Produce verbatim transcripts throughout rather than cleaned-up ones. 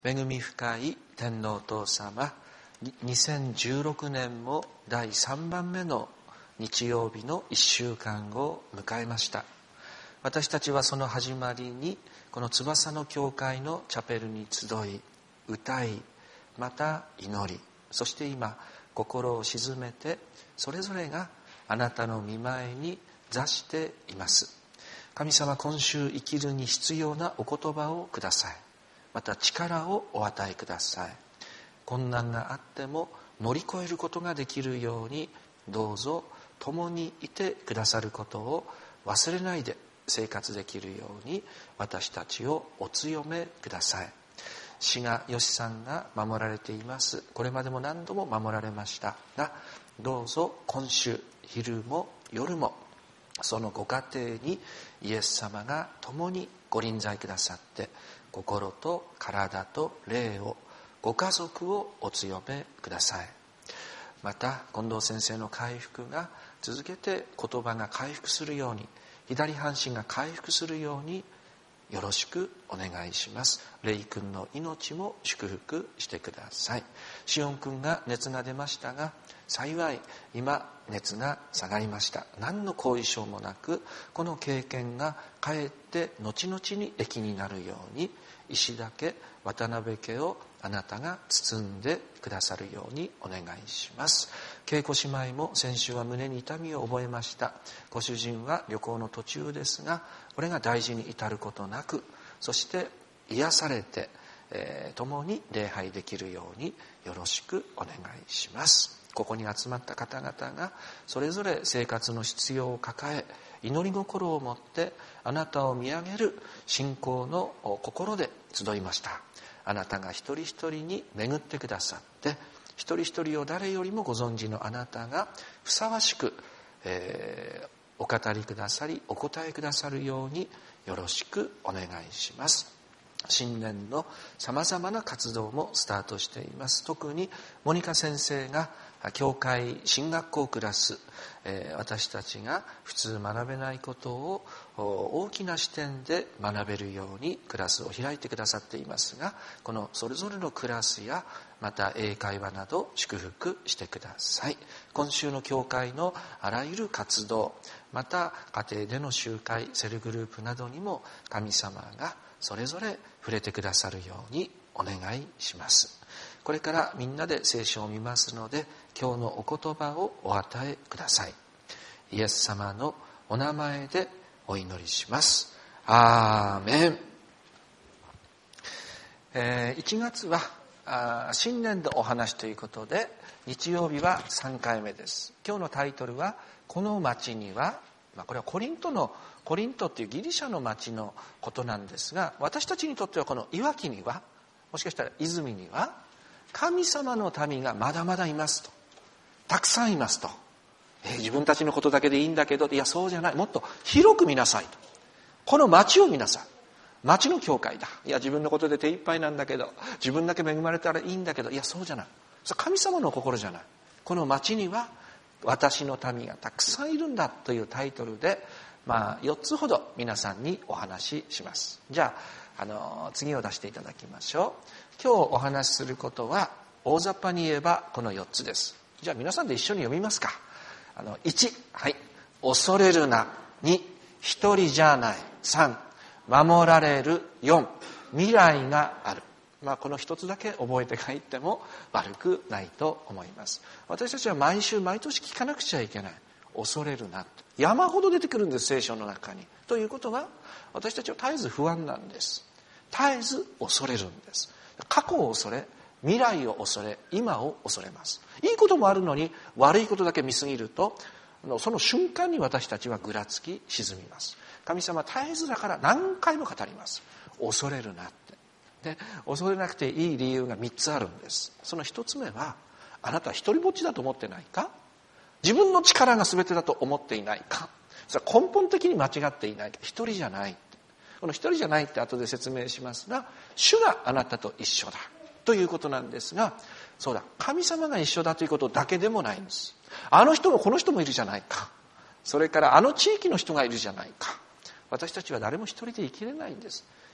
恵み深い天皇お父様、にせんじゅうろくねんもだいさんばんめの日曜日のいっしゅうかんを迎えました。私たちはその始まりにこの翼の教会のチャペルに集い、歌い、また祈り、そして今心を静めてそれぞれがあなたの御前に座しています。神様、今週生きるに必要なお言葉をください。また力をお与えください。困難があっても乗り越えることができるように、どうぞ共にいてくださることを忘れないで生活できるように私たちをお強めください。志賀よしさんが守られています。これまでも何度も守られましたが、どうぞ今週昼も夜もそのご家庭にイエス様が共にご臨在くださって、心と体と霊を、ご家族をお強めください。また近藤先生の回復が続けて言葉が回復するように、左半身が回復するようによろしくお願いします。レイ君の命も祝福してください。シオン君が熱が出ましたが、幸い今熱が下がりました。何の後遺症もなく、この経験がかえって後々に益になるように、石田家、渡辺家をあなたが包んでくださるようにお願いします。恵子姉妹も先週は胸に痛みを覚えました。ご主人は旅行の途中ですが、これが大事に至ることなく、そして癒されて、えー、共に礼拝できるようによろしくお願いします。ここに集まった方々がそれぞれ生活の必要を抱え、祈り心を持ってあなたを見上げる信仰の心で集いました。あなたが一人一人に巡ってくださって、一人一人を誰よりもご存知のあなたがふさわしく、えー、お語りくださりお答えくださるようによろしくお願いします。新年のさまざまな活動もスタートしています。特にモニカ先生が教会進学校クラス、えー、私たちが普通学べないことを大きな視点で学べるようにクラスを開いてくださっていますが、このそれぞれのクラスやまた英会話など祝福してください。今週の教会のあらゆる活動、また家庭での集会、セルグループなどにも神様がそれぞれ触れてくださるようにお願いします。これからみんなで聖書を見ますので、今日のお言葉をお与えください。イエス様のお名前でお祈りします。アーメン。えー、いちがつはあ新年のお話ということで、日曜日はさんかいめです。今日のタイトルは、この町には、まあ、これはコリントのコリントっていうギリシャの町のことなんですが、私たちにとってはこのいわきには、もしかしたら泉には神様の民がまだまだいますと、たくさんいますと、えー、自分たちのことだけでいいんだけど、いやそうじゃない、もっと広く見なさいと。この町を見なさい。町の教会だ。いや自分のことで手一杯なんだけど、自分だけ恵まれたらいいんだけど、いやそうじゃない。それ神様の心じゃない。この町には私の民がたくさんいるんだというタイトルで、まあよっつほど皆さんにお話しします。じゃあ、あの次を出していただきましょう。今日お話しすることは大雑把に言えばこのよっつです。じゃあ皆さんで一緒に読みますか。あのいち、はい、恐れるな。に、一人じゃない。さん、守られる。よん、未来がある。まあこの一つだけ覚えて帰っても悪くないと思います。私たちは毎週毎年聞かなくちゃいけない。恐れるな。山ほど出てくるんです、聖書の中に。ということは私たちは絶えず不安なんです。絶えず恐れるんです。過去を恐れ、未来を恐れ、今を恐れます。いいこともあるのに悪いことだけ見すぎると、その瞬間に私たちはぐらつき沈みます。神様は絶えずだから何回も語ります。恐れるなって。で、恐れなくていい理由がみっつあるんです。そのひとつめは、あなたは一人ぼっちだと思ってないか？自分の力が全てだと思っていないか？それは根本的に間違っていないか？一人じゃない。この一人じゃないって後で説明しますが、主があなたと一緒だということなんですが、そうだ、神様が一緒だということだけでもないんです。あの人もこの人もいるじゃないか。それからあの地域の人がいるじゃないか。私たちは誰も一人で生きれないんです。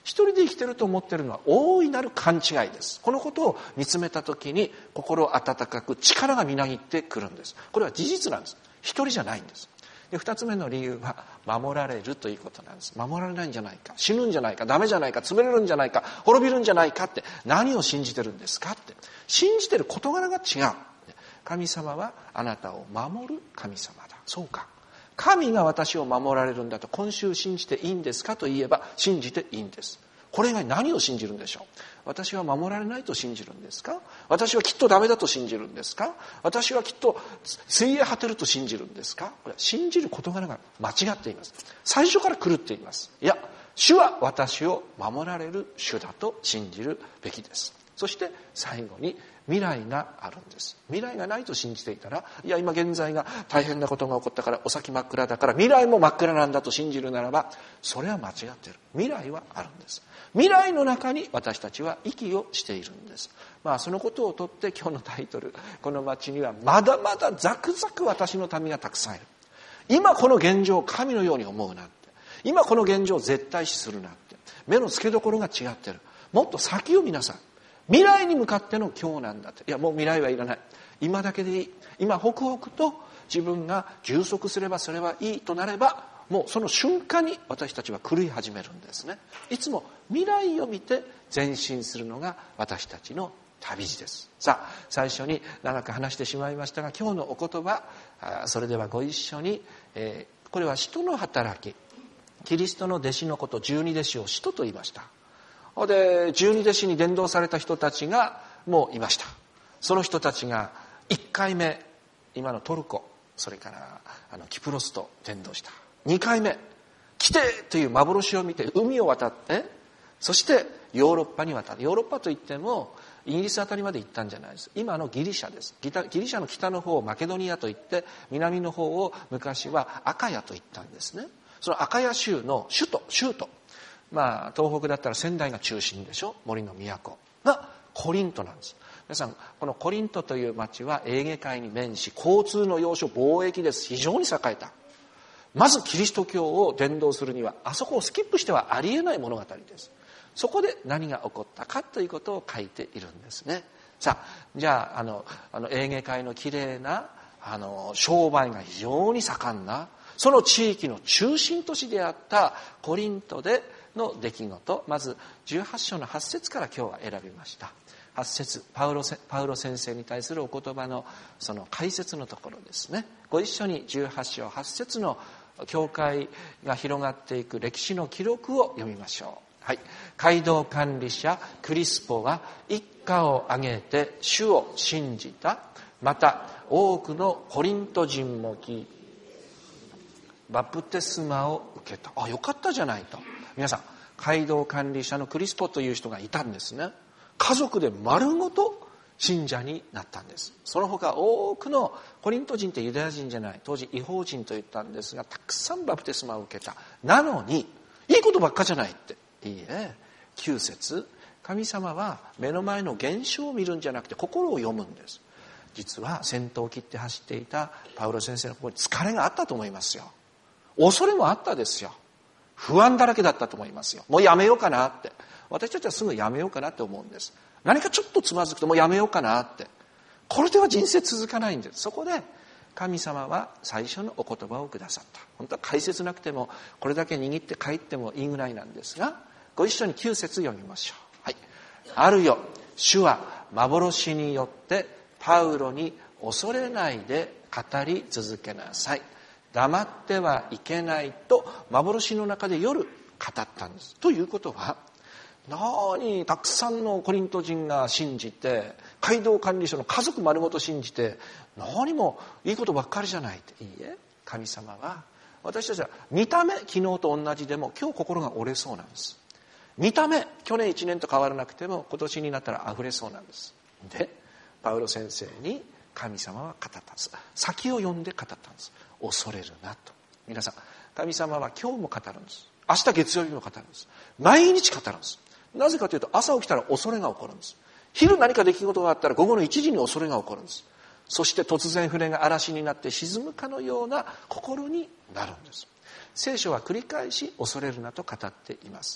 一人で生きてると思っているのは大いなる勘違いです。このことを見つめたときに心温かく力がみなぎってくるんです。これは事実なんです。一人じゃないんです。で、二つ目の理由は守られるということなんです。守られないんじゃないか、死ぬんじゃないか、ダメじゃないか、潰れるんじゃないか、滅びるんじゃないかって、何を信じてるんですかって、信じてる事柄が違う。神様はあなたを守る神様だ。そうか、神が私を守られるんだと今週信じていいんですかと言えば信じていいんです。これ以外何を信じるんでしょう。私は守られないと信じるんですか。私はきっとダメだと信じるんですか。私はきっと水泳果てると信じるんですか。これは信じる事柄が間違っています。最初から狂っています。いや、主は私を守られる主だと信じるべきです。そして最後に未来があるんです。未来がないと信じていたら、いや今現在が大変なことが起こったからお先真っ暗だから未来も真っ暗なんだと信じるならば、それは間違っている。未来はあるんです。未来の中に私たちは息をしているんです。まあそのことをとって今日のタイトル、この町にはまだまだザクザク私の民がたくさんいる。今この現状を神のように思うなって、今この現状を絶対視するなって、目の付けどころが違ってる。もっと先を見なさい。未来に向かっての今日なんだって。いやもう未来はいらない、今だけでいい。今ホクホクと自分が充足すればそれはいいとなれば、もうその瞬間に私たちは狂い始めるんですね。いつも未来を見て前進するのが私たちの旅路です。さあ最初に長く話してしまいましたが、今日のお言葉、それではご一緒に、えー、これは使徒の働き、キリストの弟子のこと、十二弟子を使徒と言いました。で十二弟子に伝道された人たちがもういました。その人たちがいっかいめ今のトルコ、それからあのキプロスと伝道した。にかいめ来てという幻を見て海を渡って、そしてヨーロッパに渡る。ヨーロッパといってもイギリスあたりまで行ったんじゃないです。今のギリシャです。ギリシャの北の方をマケドニアといって、南の方を昔はアカヤと言ったんですね。そのアカヤ州の首都州都、まあ東北だったら仙台が中心でしょ、森の都がコリントなんです。皆さんこのコリントという町はエーゲ海に面し、交通の要所、貿易です。非常に栄えた。まずキリスト教を伝道するにはあそこをスキップしてはありえない物語です。そこで何が起こったかということを書いているんですね。さあじゃああのあのエーゲ海のきれいなあの商売が非常に盛んなその地域の中心都市であったコリントでの出来事、まずじゅうはち章のはち節から今日は選びました。はち節、パウロ、パウロ先生に対するお言葉のその解説のところですね。ご一緒にじゅうはち章はち節の教会が広がっていく歴史の記録を読みましょう。はい。街道管理者クリスポが一家を挙げて主を信じた。また多くのコリント人も聞いてバプテスマを受けた。あ、よかったじゃないと。皆さん、街道管理者のクリスポという人がいたんですね。家族で丸ごと信者になったんです。その他多くのコリント人ってユダヤ人じゃない、当時異邦人と言ったんですが、たくさんバプテスマを受けた。なのにいいことばっかじゃないって。いいえ、きゅう節、神様は目の前の現象を見るんじゃなくて心を読むんです。実は先頭を切って走っていたパウロ先生の心に疲れがあったと思いますよ。恐れもあったですよ。不安だらけだったと思いますよ。もうやめようかなって。私たちはすぐやめようかなって思うんです。何かちょっとつまずくともうやめようかなって。これでは人生続かないんです。そこで神様は最初のお言葉をくださった。本当は解説なくてもこれだけ握って帰ってもいいぐらいなんですが、ご一緒にきゅう節読みましょう。はい。あるよ、主は幻によってパウロに恐れないで語り続けなさい。黙ってはいけないと幻の中で夜語ったんです。ということは、何たくさんのコリント人が信じて、街道管理所の家族丸ごと信じて、何もいいことばっかりじゃないって。いいえ、神様は私たちは見た目昨日と同じでも今日心が折れそうなんです。見た目去年いちねんと変わらなくても今年になったら溢れそうなんです。でパウロ先生に神様は語ったんです。先を読んで語ったんです。恐れるなと。皆さん、神様は今日も語るんです。明日月曜日も語るんです。毎日語るんです。なぜかというと、朝起きたら恐れが起こるんです。昼何か出来事があったら午後のいちじに恐れが起こるんです。そして突然船が嵐になって沈むかのような心になるんです。聖書は繰り返し恐れるなと語っています。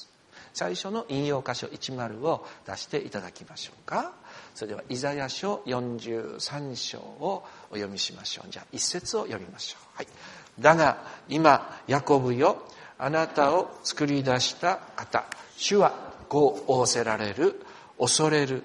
最初の引用箇所じゅうを出していただきましょうか。それではイザヤ書よんじゅうさん章をお読みしましょう。じゃあ一節を読みましょう。はい。だが今ヤコブよ、あなたを作り出した方、主はこう仰せられる。恐れる。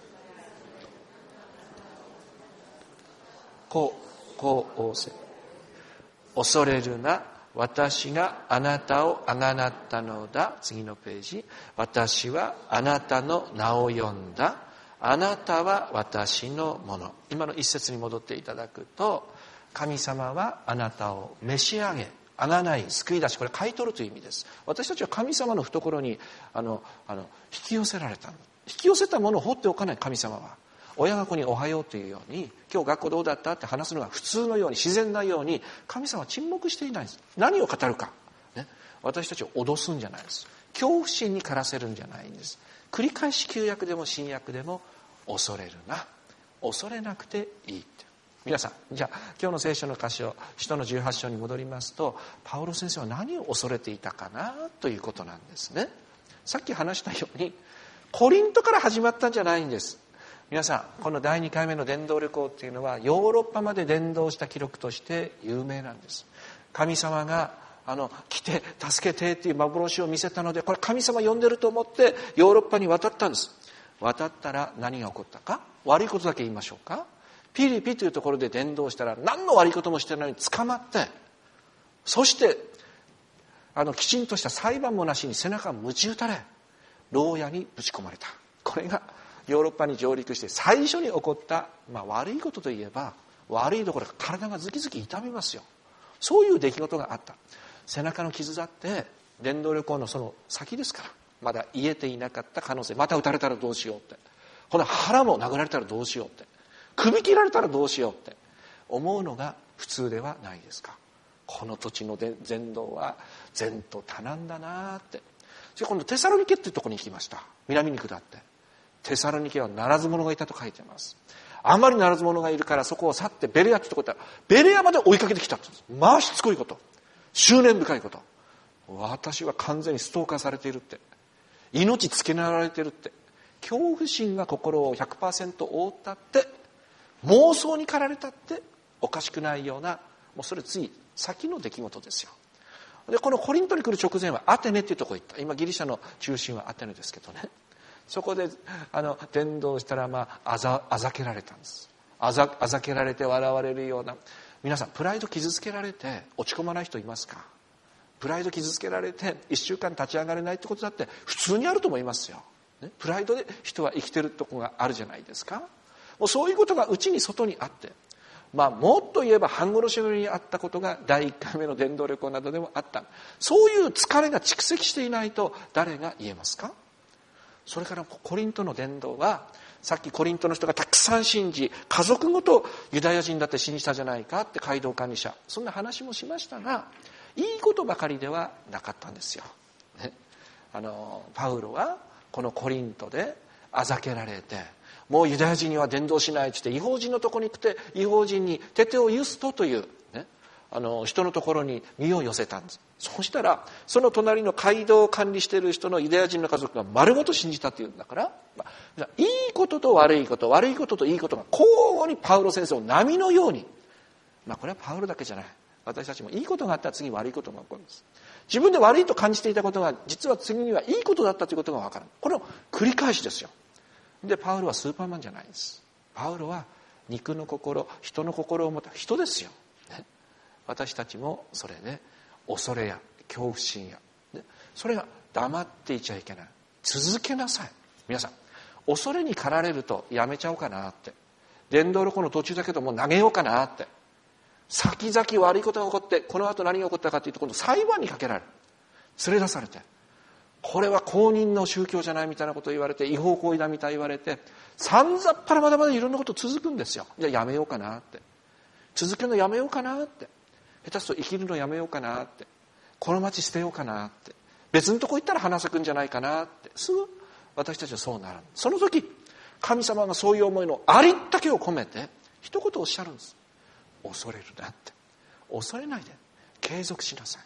こう、こう仰せ。恐れるな。私があなたをあがなったのだ。次のページ。私はあなたの名を呼んだ。あなたは私のもの。今の一節に戻っていただくと、神様はあなたを召し上げ、あがない、救い出し、これ買い取るという意味です。私たちは神様の懐にあのあの引き寄せられた。引き寄せたものを放っておかない神様は、親が子におはようというように、今日学校どうだったって話すのが普通のように、自然なように、神様は沈黙していないんです。何を語るか、ね、私たちを脅すんじゃないです。恐怖心に駆らせるんじゃないんです。繰り返し旧約でも新約でも、恐れるな、恐れなくていいって。皆さん、じゃあ今日の聖書の箇所、使徒のじゅうはち章に戻りますと、パウロ先生は何を恐れていたかなということなんですね。さっき話したように、コリントから始まったんじゃないんです。皆さん、このだいにかいめの伝道旅行っていうのはヨーロッパまで伝道した記録として有名なんです。神様があの来て助けてっていう幻を見せたので、これ神様呼んでると思ってヨーロッパに渡ったんです。渡ったら何が起こったか。悪いことだけ言いましょうか。ピリピというところで伝道したら、何の悪いこともしてないのに捕まって、そしてあのきちんとした裁判もなしに背中を鞭打たれ、牢屋にぶち込まれた。これがヨーロッパに上陸して最初に起こった、まあ、悪いことといえば悪いところが体がズキズキ痛みますよ。そういう出来事があった。背中の傷だって伝道旅行のその先ですから、まだ癒えていなかった可能性。また撃たれたらどうしようって、この腹も殴られたらどうしようって、首切られたらどうしようって思うのが普通ではないですか。この土地の伝道は善と多難だなって。それ今度テサロニケっていうところに行きました。南に下って、テサロニケはならず者がいたと書いてます。あまりならず者がいるから、そこを去ってベレアってところ行ったら、ベレアまで追いかけてきたって。まあしつこいこと、執念深いこと。私は完全にストーカーされているって、命つけなられているって、恐怖心が心を ひゃくパーセント 覆ったって、妄想に駆られたっておかしくないような、もうそれつい先の出来事ですよ。でこのコリントに来る直前はアテネっていうところに行った。今ギリシャの中心はアテネですけどね。そこであの伝道したら、まああざあざけられたんです。あざあざけられて笑われるような。皆さん、プライド傷つけられて落ち込まない人いますか。プライド傷つけられていっしゅうかん立ち上がれないってことだって普通にあると思いますよ、ね、プライドで人は生きてるところがあるじゃないですか。もうそういうことが内に外にあって、まあ、もっと言えば半殺しのようにあったことがだいいっかいめの伝道旅行などでもあった。そういう疲れが蓄積していないと誰が言えますか。それからコリントの伝道は、さっきコリントの人がたくさん信じ、家族ごとユダヤ人だって信じたじゃないかって街道管理者、そんな話もしましたが、いいことばかりではなかったんですよ、ね、あのパウロはこのコリントであざけられて、もうユダヤ人には伝道しないって言って違法人のところに来て、違法人にテテオユストという、ね、あの人のところに身を寄せたんです。そうしたらその隣の街道を管理している人のユダヤ人の家族が丸ごと信じたっていうんだから、まあ、いいことと悪いこと、悪いことといいことが交互にパウロ先生を波のように、まあ、これはパウロだけじゃない、私たちもいいことがあったら次悪いことが起こるんです。自分で悪いと感じていたことが実は次にはいいことだったということが分かる。これの繰り返しですよ。でパウロはスーパーマンじゃないんです。パウロは肉の心、人の心を持った人ですよ、ね、私たちもそれで恐れや恐怖心や、ね、それが黙っていちゃいけない。続けなさい。皆さん、恐れに駆られるとやめちゃおうかなって、伝道旅行の途中だけどもう投げようかなって、先々悪いことが起こって、この後何が起こったかというと、今度裁判にかけられる、連れ出されて、これは公認の宗教じゃないみたいなことを言われて、違法行為だみたいに言われて、さんざっぱらまだまだいろんなこと続くんですよ。じゃあやめようかなって、続けるのやめようかなって、下手すると生きるのやめようかなって、この町捨てようかなって、別のとこ行ったら花咲くんじゃないかなって、すぐ私たちはそうなる。その時神様がそういう思いのありったけを込めて一言おっしゃるんです。恐れるなって。恐れないで継続しなさい。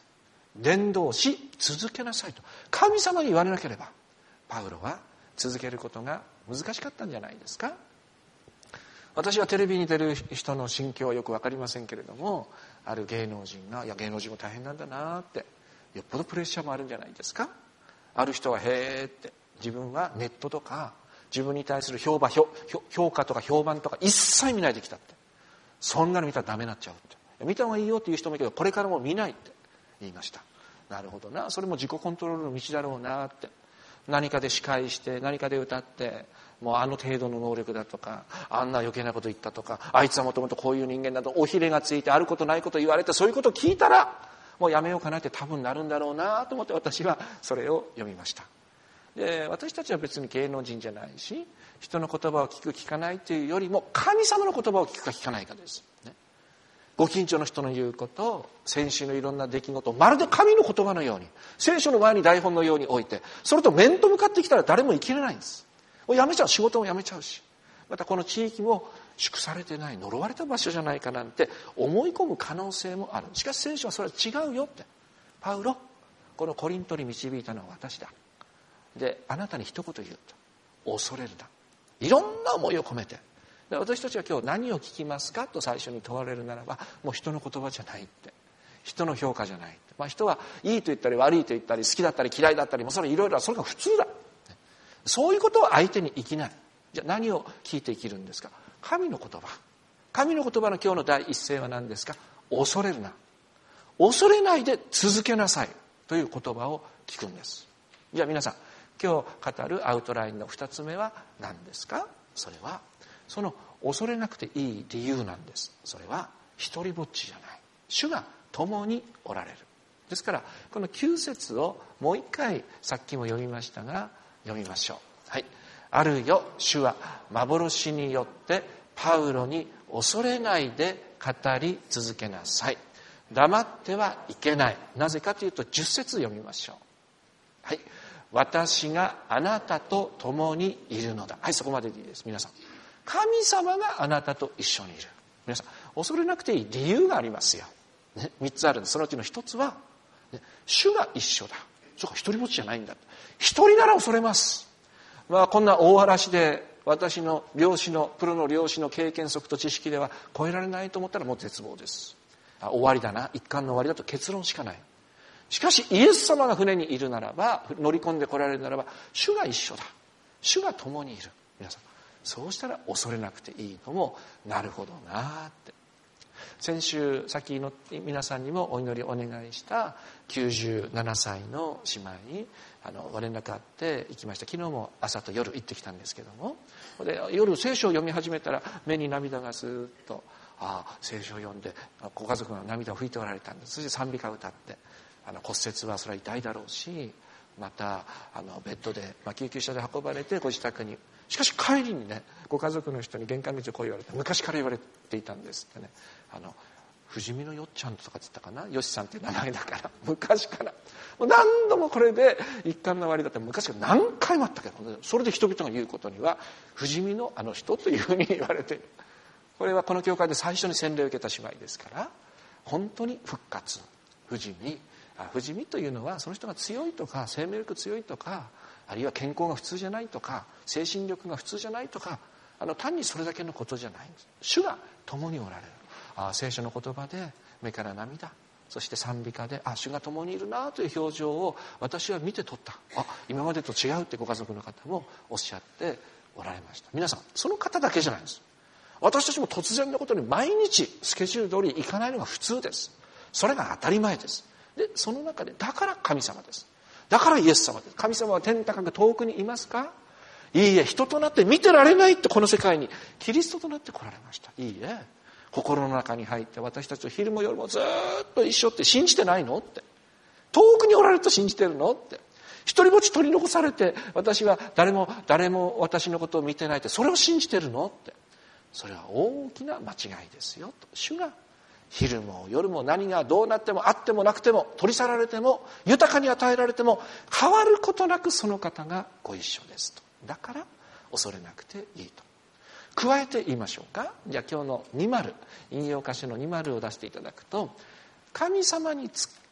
伝道し続けなさいと神様に言われなければ、パウロは続けることが難しかったんじゃないですか。私はテレビに出る人の心境はよく分かりませんけれども、ある芸能人が、いや芸能人も大変なんだなって、よっぽどプレッシャーもあるんじゃないですか。ある人はへーって、自分はネットとか自分に対する評判、評、評価とか評判とか一切見ないできたって、そんなの見たらダメになっちゃうって、見た方がいいよっていう人もいるけど、これからも見ないって言いました。なるほどな、それも自己コントロールの道だろうなって。何かで司会して何かで歌って、もうあの程度の能力だとか、あんな余計なこと言ったとか、あいつはもともとこういう人間だとおひれがついてあることないこと言われて、そういうことを聞いたらもうやめようかなって多分なるんだろうなと思って、私はそれを読みました。で、私たちは別に芸能人じゃないし、人の言葉を聞く聞かないというよりも、神様の言葉を聞くか聞かないかです、ね、ご近所の人の言うこと、先週のいろんな出来事をまるで神の言葉のように、聖書の前に台本のように置いて、それと面と向かってきたら誰も生きれないんです。もうやめちゃう、仕事もやめちゃうし、またこの地域も祝されてない、呪われた場所じゃないかなんて思い込む可能性もある。しかし聖書はそれは違うよって。パウロ、このコリントに導いたのは私だ。で、あなたに一言言うと、恐れるな。いろんな思いを込めて。で、私たちは今日何を聞きますかと最初に問われるならば、もう人の言葉じゃないって。人の評価じゃないって。まあ人はいいと言ったり悪いと言ったり、好きだったり嫌いだったり、もうそれいろいろ、それが普通だ。そういうことを相手に生きない。じゃあ何を聞いて生きるんですか。神の言葉。神の言葉の今日の第一声は何ですか。恐れるな。恐れないで続けなさいという言葉を聞くんです。じゃあ皆さん、今日語るアウトラインの二つ目は何ですか。それはその恐れなくていい理由なんです。それは一人ぼっちじゃない。主が共におられる。ですからこのきゅう節をもう一回さっきも読みましたが読みましょう。はい。あるよ、主は幻によってパウロに恐れないで語り続けなさい。黙ってはいけない。なぜかというとじゅっ節読みましょう。はい。私があなたと共にいるのだ。はい、そこまででいいです。皆さん。神様があなたと一緒にいる。皆さん、恐れなくていい理由がありますよ。ね、三つあるんです。そのうちの一つは、ね、主が一緒だ。そうか、一人ぼっちじゃないんだ。一人なら恐れます。まあ、こんな大嵐で私の漁師の、プロの漁師の経験則と知識では超えられないと思ったらもう絶望です。あ、終わりだな。一巻の終わりだと結論しかない。しかしイエス様が船にいるならば、乗り込んで来られるならば、主が一緒だ。主が共にいる。皆さん、そうしたら恐れなくていいのも、なるほどなって。先週、さっきの皆さんにもお祈りお願いしたきゅうじゅうななさいの姉妹にあのご連絡あって行きました。昨日も朝と夜行ってきたんですけども、で夜聖書を読み始めたら目に涙がスーッと、ああ聖書を読んでご家族が涙を拭いておられたんです。そして賛美歌を歌って、あの骨折はそれは痛いだろうし、またあのベッドで、まあ、救急車で運ばれてご自宅に、しかし帰りにね、ご家族の人に玄関口でこう言われて、昔から言われていたんですってね、あの不死身のよっちゃんとかって言ったかな、よしさんっていう名前だから昔からもう何度もこれで一巻の終わりだって昔から何回もあったけど、それで人々が言うことには不死身のあの人というふうに言われている。これはこの教会で最初に洗礼を受けた姉妹ですから、本当に復活、不死身、不死身というのはその人が強いとか生命力強いとか、あるいは健康が普通じゃないとか精神力が普通じゃないとか、あの単にそれだけのことじゃないんです。主が共におられる。あ、聖書の言葉で目から涙、そして賛美歌で、あ、主が共にいるなという表情を私は見て取った。あ、今までと違うってご家族の方もおっしゃっておられました。皆さん、その方だけじゃないんです。私たちも突然のことに毎日スケジュール通り行かないのが普通です。それが当たり前です。で、その中でだから神様です。だからイエス様です。神様は天高く遠くにいますか？いいえ、人となって見てられないってこの世界にキリストとなって来られました。いいえ、心の中に入って私たちと昼も夜もずっと一緒って信じてないのって。遠くにおられると信じてるのって。一人ぼっち取り残されて私は誰も誰も私のことを見てないって、それを信じてるのって。それは大きな間違いですよと。主が昼も夜も何がどうなってもあってもなくても取り去られても豊かに与えられても変わることなくその方がご一緒ですと。だから恐れなくていいと。加えて言いましょうか。じゃあ今日のにじゅう、引用箇所のにじゅうを出していただくと、神様に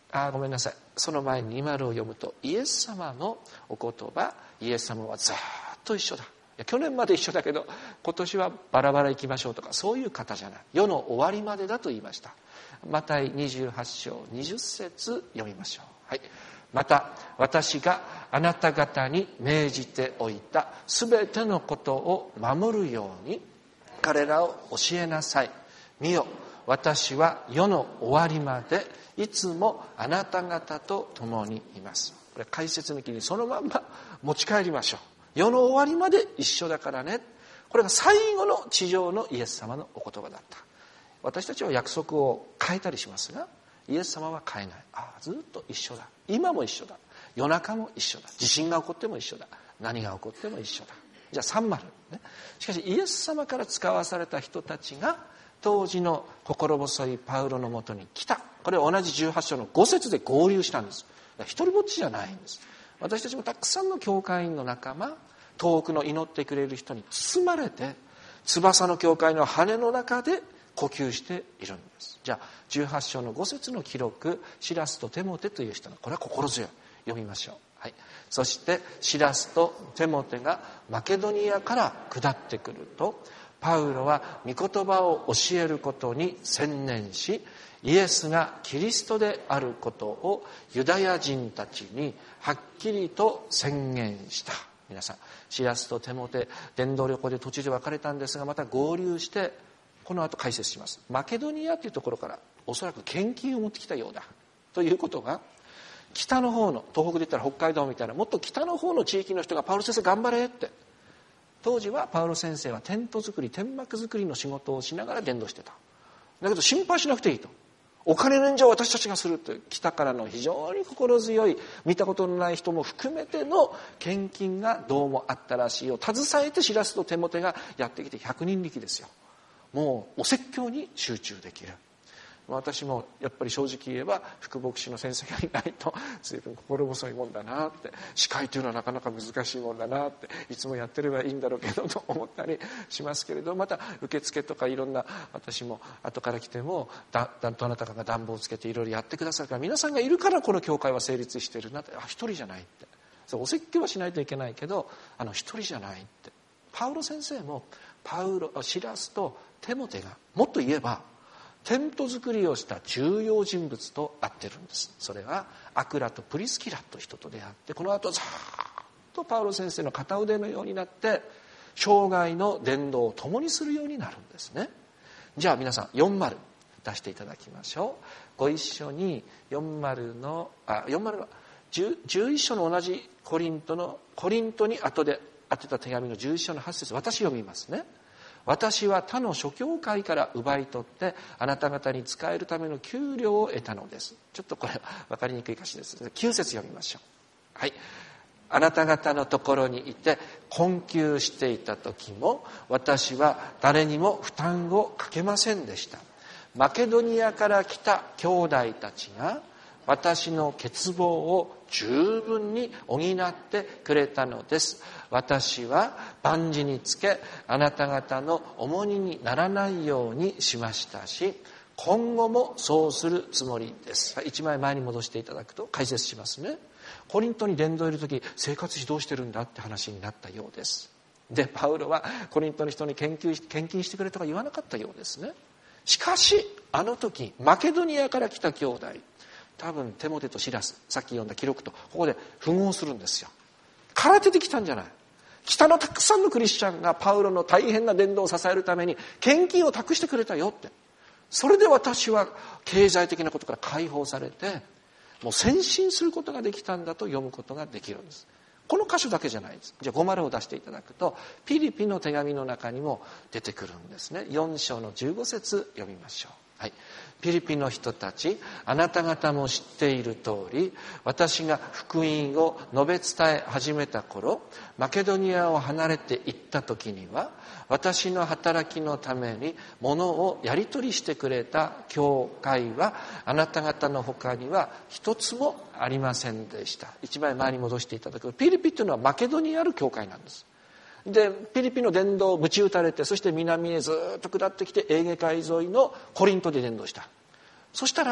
あ、ごめんなさい。その前にに丸を読むと、イエス様のお言葉、イエス様はずっと一緒だ。いや、去年まで一緒だけど、今年はバラバラ行きましょうとか、そういう方じゃない。世の終わりまでだと言いました。マタイにじゅうはち章にじゅっ節読みましょう。はい。また、私があなた方に命じておいたすべてのことを守るように、彼らを教えなさい。見よ、私は世の終わりまでいつもあなた方と共にいます。これ解説抜きにそのまんま持ち帰りましょう。世の終わりまで一緒だからね。これが最後の地上のイエス様のお言葉だった。私たちは約束を変えたりしますが、イエス様は変えない。ああ、ずっと一緒だ。今も一緒だ。夜中も一緒だ。地震が起こっても一緒だ。何が起こっても一緒だ。じゃあさん丸ね。しかしイエス様から使わされた人たちが当時の心細いパウロのもとに来た。これは同じじゅうはち章のご節で合流したんです。一人ぼっちじゃないんです。私たちもたくさんの教会員の仲間、遠くの祈ってくれる人に包まれて、翼の教会の羽の中で呼吸しているんです。じゃあじゅうはち章のご節の記録、シラスとテモテという人の、これは心強い。読みましょう。はい。そしてシラスとテモテがマケドニアから下ってくると、パウロは御言葉を教えることに専念し、イエスがキリストであることをユダヤ人たちにはっきりと宣言した。皆さん、シラスとテモテ、伝道旅行で途中で別れたんですが、また合流してこの後解説します。マケドニアというところからおそらく献金を持ってきたようだということが、北の方の、東北で言ったら北海道みたいなもっと北の方の地域の人がパウロ先生頑張れって、当時はパウロ先生はテント作り、天幕作りの仕事をしながら伝道してた。だけど心配しなくていいと。お金の援助は私たちがするという、北からの非常に心強い、見たことのない人も含めての献金がどうもあったらしいよ。携えてシラスとテモテがやってきてひゃくにん力ですよ。もうお説教に集中できる。私もやっぱり正直言えば副牧師の先生がいないと随分心細いもんだなって、司会というのはなかなか難しいもんだなって、いつもやってればいいんだろうけどと思ったりしますけれど、また受付とかいろんな、私も後から来てもだだどなたかが暖房をつけていろいろやってくださるから、皆さんがいるからこの教会は成立しているなって、あ、一人じゃないって、そうお説教はしないといけないけど、あの一人じゃないって。パウロ先生もパウロ、シラスとテモテが、もっと言えばテント作りをした重要人物と会ってるんです。それはアクラとプリスキラという人と出会って、この後ざーっとパウロ先生の片腕のようになって生涯の伝道を共にするようになるんですね。じゃあ皆さんよん丸出していただきましょう。ご一緒によん丸のあよん丸のじゅういっ章の同じコリントのコリントに後で当てた手紙のじゅういっ章のはち節、私読みますね。私は他の諸教会から奪い取ってあなた方に仕えるための給料を得たのです。ちょっとこれは分かりにくい歌詞です。きゅう節読みましょう。はい。あなた方のところにいて困窮していた時も私は誰にも負担をかけませんでした。マケドニアから来た兄弟たちが私の欠乏を十分に補ってくれたのです。私は万事につけあなた方の重荷にならないようにしましたし、今後もそうするつもりです。一枚前に戻していただくと解説しますね。コリントに伝道いる時、生活費どうしてるんだって話になったようです。で、パウロはコリントの人に献金し、献金してくれとか言わなかったようですね。しかしあの時マケドニアから来た兄弟、多分テモテとシラス、さっき読んだ記録とここで符合するんですよ。から出てきたんじゃない。北のたくさんのクリスチャンがパウロの大変な伝道を支えるために献金を託してくれたよって。それで私は経済的なことから解放されて、もう先進することができたんだと読むことができるんです。この箇所だけじゃないです。じゃあご丸を出していただくと、ピリピの手紙の中にも出てくるんですね。よん章のじゅうご節読みましょう。はい。ピリピの人たち、あなた方も知っている通り、私が福音を述べ伝え始めた頃、マケドニアを離れて行った時には、私の働きのために物をやり取りしてくれた教会はあなた方の他には一つもありませんでした。一枚前に戻していただく。ピリピというのはマケドニアある教会なんです。で、ピリピの伝道を鞭打たれて、そして南へずっと下ってきてエーゲ海沿いのコリントで伝道した。そしたら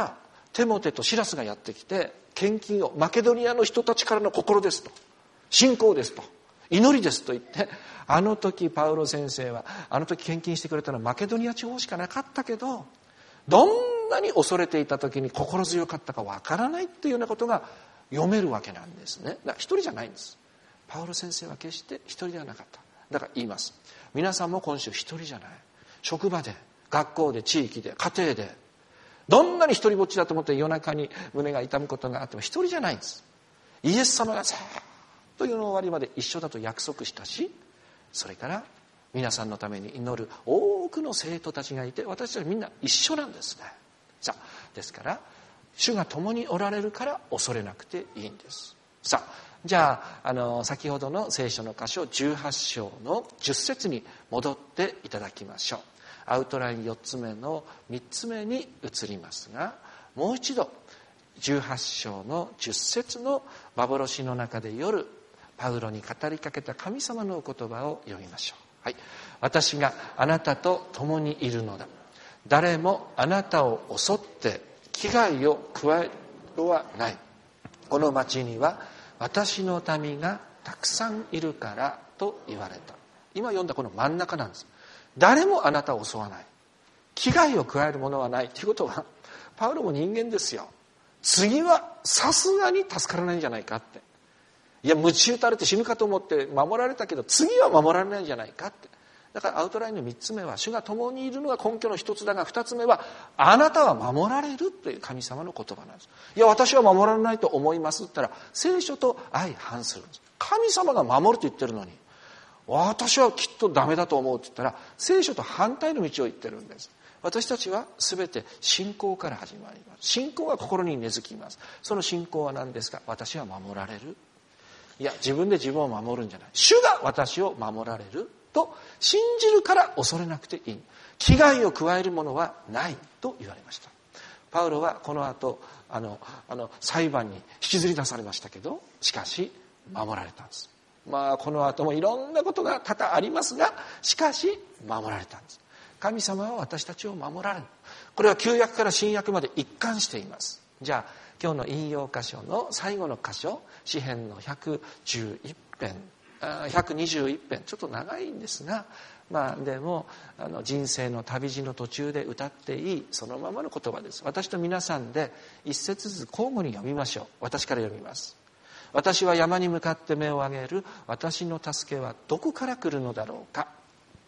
テモテとシラスがやってきて、献金をマケドニアの人たちからの心ですと、信仰ですと、祈りですと言って、あの時パウロ先生は、あの時献金してくれたのはマケドニア地方しかなかったけど、どんなに恐れていた時に心強かったかわからないっていうようなことが読めるわけなんですね。だから一人じゃないんです。パウロ先生は決して一人ではなかった。だから言います。皆さんも今週一人じゃない。職場で、学校で、地域で、家庭で、どんなに一人ぼっちだと思って夜中に胸が痛むことがあっても一人じゃないんです。イエス様がずっと世の終わりまで一緒だと約束したし、それから皆さんのために祈る多くの生徒たちがいて、私たちみんな一緒なんですね。さあ、ですから主が共におられるから恐れなくていいんです。さあ、じゃあ、あの先ほどの聖書の箇所じゅうはち章のじゅっ節に戻っていただきましょう。アウトラインよっつめのみっつめに移りますが、もう一度じゅうはち章のじゅっ節の幻の中で夜パウロに語りかけた神様のお言葉を読みましょう。はい、私があなたと共にいるのだ。誰もあなたを襲って危害を加えることはない。この町には私の民がたくさんいるからと言われた。今読んだこの真ん中なんです。誰もあなたを襲わない。危害を加えるものはないということは、パウロも人間ですよ。次はさすがに助からないんじゃないかって。いや、鞭打たれて死ぬかと思って守られたけど、次は守られないんじゃないかって。だからアウトラインのみっつめは、主が共にいるのが根拠の一つだが、二つ目は、あなたは守られるという神様の言葉なんです。いや、私は守られないと思いますって言ったら、聖書と相反するんです。神様が守ると言ってるのに、私はきっとダメだと思うって言ったら、聖書と反対の道を言ってるんです。私たちは全て信仰から始まります。信仰は心に根付きます。その信仰は何ですか？私は守られる。いや、自分で自分を守るんじゃない。主が私を守られると信じるから恐れなくていい。危害を加えるものはないと言われました。パウロはこの後、あの、あの、裁判に引きずり出されましたけど、しかし守られたんです。まあ、この後もいろんなことが多々ありますが、しかし守られたんです。神様は私たちを守られる。これは旧約から新約まで一貫しています。じゃあ今日の引用箇所の最後の箇所、詩編のひゃくじゅういち編、ひゃくにじゅういち編、ちょっと長いんですが、まあでもあの人生の旅路の途中で歌っていいそのままの言葉です。私と皆さんで一節ずつ交互に読みましょう。私から読みます。私は山に向かって目を上げる。私の助けはどこから来るのだろうか。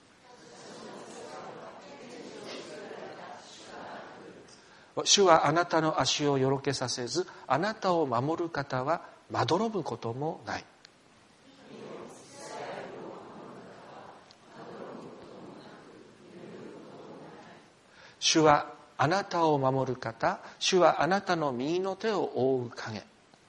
主はあなたの足をよろけさせず、あなたを守る方はまどろむこともない。主はあなたを守る方、主はあなたの右の手を覆う影。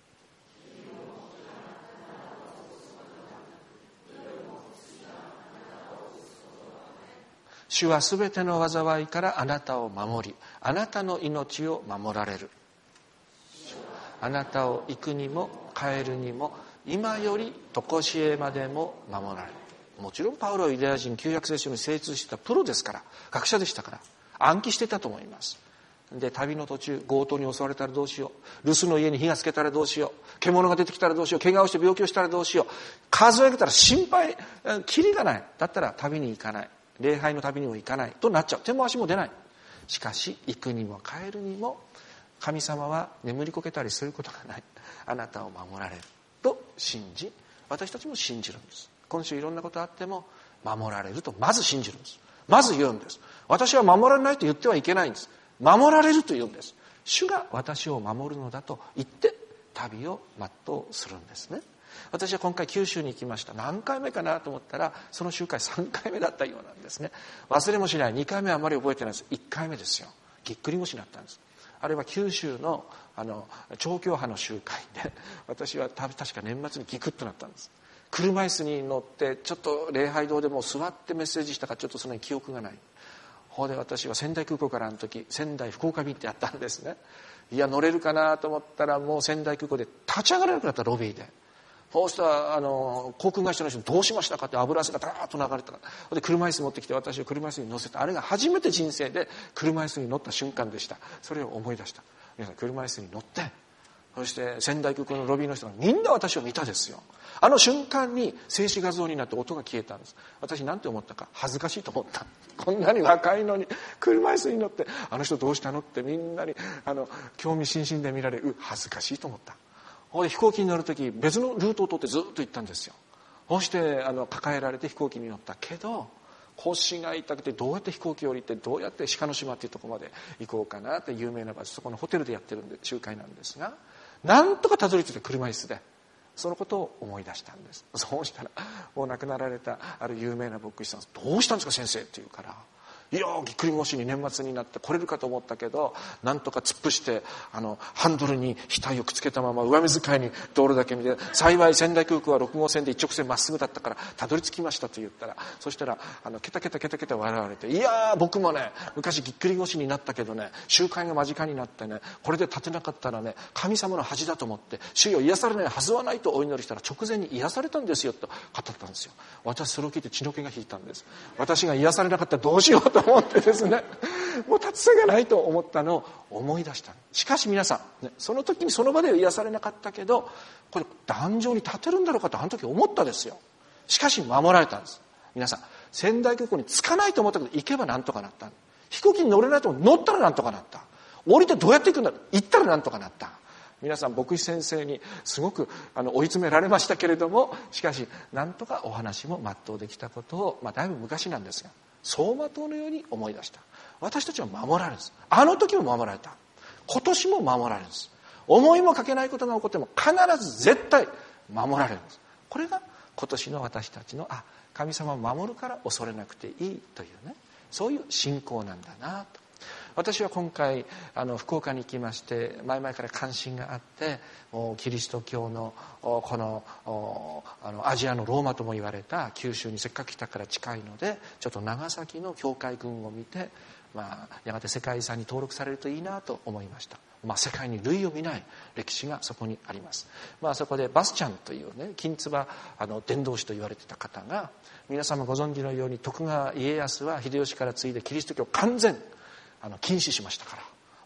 主はすべての災いからあなたを守り、あなたの命を守られる。あなたを行くにも帰るにも、今より常しえまでも守られる。もちろんパウロはユダヤ人旧約聖書に精通してたプロですから、学者でしたから、暗記してたと思います。で、旅の途中、強盗に襲われたらどうしよう。留守の家に火がつけたらどうしよう。獣が出てきたらどうしよう。怪我をして病気をしたらどうしよう。数え上げたら心配、キリがない。だったら旅に行かない。礼拝の旅にも行かないとなっちゃう。手も足も出ない。しかし行くにも帰るにも神様は眠りこけたりすることがない。あなたを守られると信じ、私たちも信じるんです。今週いろんなことあっても守られるとまず信じるんです。まず言うんです。私は守られないと言ってはいけないんです。守られると言うんです。主が私を守るのだと言って旅を全うするんですね。私は今回九州に行きました。何回目かなと思ったらその集会さんかいめだったようなんですね。忘れもしない。にかいめはあまり覚えてないです。いっかいめですよ。ぎっくり腰になったんです。あれは九州のあの調教派の集会で、私は確か年末にギクッとなったんです。車椅子に乗ってちょっと礼拝堂でもう座ってメッセージしたかちょっとその記憶がない。ほうで私は仙台空港からあの時仙台福岡便ってやったんですね。いや乗れるかなと思ったらもう仙台空港で立ち上がれなくなった。ロビーでそうしたらあの航空会社の人にどうしましたかって油汗がダーッと流れた。で車椅子持ってきて私を車椅子に乗せた。あれが初めて人生で車椅子に乗った瞬間でした。それを思い出した。 皆さん車椅子に乗って、そして仙台空港のロビーの人がみんな私を見たですよ。あの瞬間に静止画像になって音が消えたんです。私なんて思ったか、恥ずかしいと思った。こんなに若いのに車椅子に乗って、あの人どうしたのってみんなにあの興味津々で見られる、恥ずかしいと思った。ほいで飛行機に乗るとき別のルートを通ってずっと行ったんですよ。そしてあの抱えられて飛行機に乗ったけど、腰が痛くてどうやって飛行機を降りてどうやって鹿の島っていうところまで行こうかなって有名な場所、そこのホテルでやってるんで集会なんですが、なんとかたどり着いて車椅子でそのことを思い出したんです。そうしたらもう亡くなられたある有名な牧師さん、どうしたんですか先生って言うから、いやぎっくり腰に年末になって来れるかと思ったけど、なんとか突っ伏してあのハンドルに額をくっつけたまま上目遣いに道路だけ見て、幸い仙台空港はろく号線で一直線まっすぐだったからたどり着きましたと言ったら、そしたらあのケタケタケタケタ笑われて、いやー僕もね昔ぎっくり腰になったけどね、集会が間近になってね、これで立てなかったらね神様の恥だと思って主よ癒されないはずはないとお祈りしたら直前に癒されたんですよと語ったんですよ。私それを聞いて血の気が引いたんです。私が癒されなかったらどうしようと思ってですね、もう立つ瀬がないと思ったのを思い出した。しかし皆さん、ね、その時にその場では癒されなかったけど、これ壇上に立てるんだろうかとあの時思ったですよ。しかし守られたんです。皆さん、仙台空港に着かないと思ったけど行けばなんとかなった。飛行機に乗れないと乗ったらなんとかなった。降りてどうやって行くんだろう、行ったらなんとかなった。皆さん牧師先生にすごくあの追い詰められましたけれども、しかしなんとかお話も全うできたことを、まあ、だいぶ昔なんですが走馬灯のように思い出した。私たちは守られるんです。あの時も守られた、今年も守られるんです。思いもかけないことが起こっても必ず絶対守られるんです。これが今年の私たちの、あ、神様を守るから恐れなくていいというね、そういう信仰なんだなと。私は今回あの福岡に行きまして、前々から関心があって、キリスト教のこのあのアジアのローマとも言われた九州にせっかく来たから近いので、ちょっと長崎の教会群を見て、まあ、やがて世界遺産に登録されるといいなと思いました。まあ、世界に類を見ない歴史がそこにあります。まあ、そこでバスチャンというね、金唾あの伝道師と言われていた方が、皆様ご存知のように徳川家康は秀吉から継いでキリスト教完全あの禁止しましたから、